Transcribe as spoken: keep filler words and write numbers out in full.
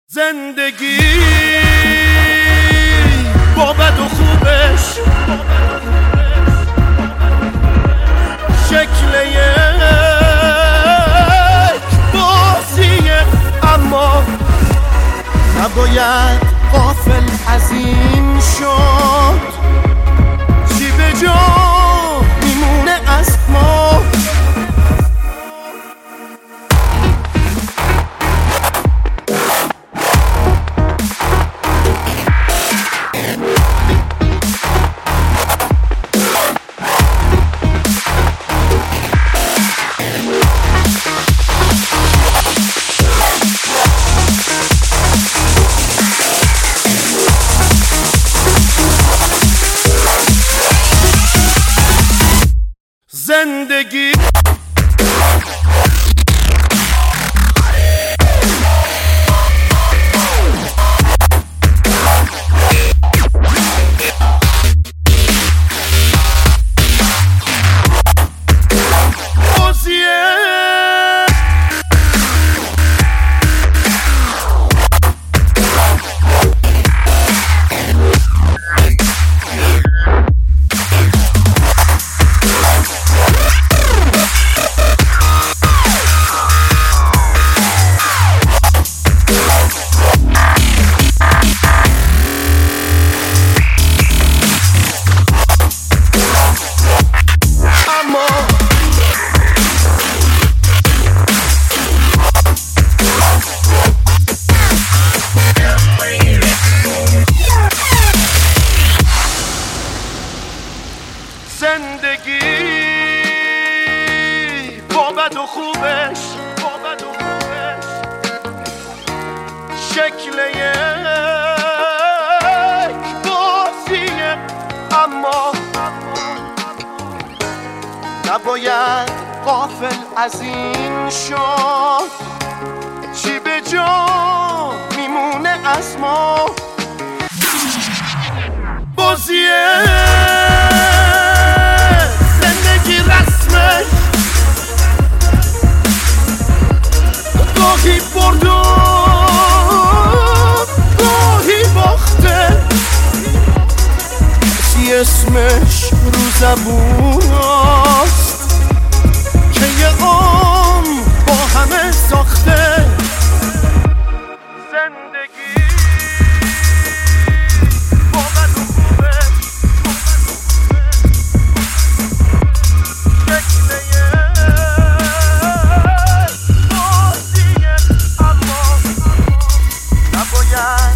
زندگی با بد و خوبش شکل یک بازیه، اما نباید غافل از این شد چی به جا میمونه از ما. زندگی زندگی با بد و خوبش با بد و خوبش شکل یک بازیه، اما نباید غافل از این شد چی به جا میمونه از ما. بازیه گاهی برد و گاهی باخته، کسی اسمش رو زبون است که یه عمر با همه ساخته. زندگی با بد و خوبش شکل یک نباید